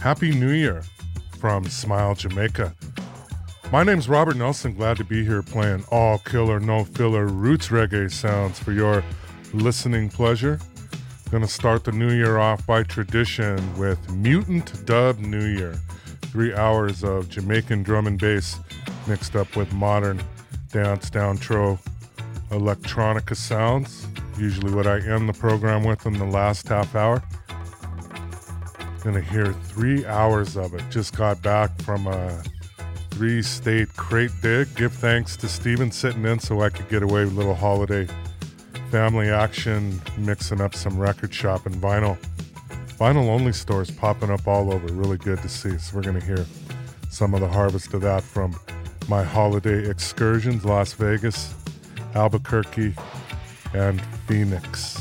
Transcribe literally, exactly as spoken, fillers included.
Happy New Year from Smile, Jamaica. My name's Robert Nelson. Glad to be here playing all killer, no filler roots reggae sounds for your listening pleasure. Gonna start the new year off by tradition with Mutant Dub New Year. Three hours of Jamaican drum and bass mixed up with modern dance, downtro, electronica sounds. Usually what I end the program with in the last half hour. Gonna hear three hours of it. Just got back from a three-state crate dig. Give thanks to Steven sitting in so I could get away with a little holiday family action, mixing up some record shop and vinyl. Vinyl-only stores popping up all over. Really good to see. So we're going to hear some of the harvest of that from my holiday excursions, Las Vegas, Albuquerque, and Phoenix.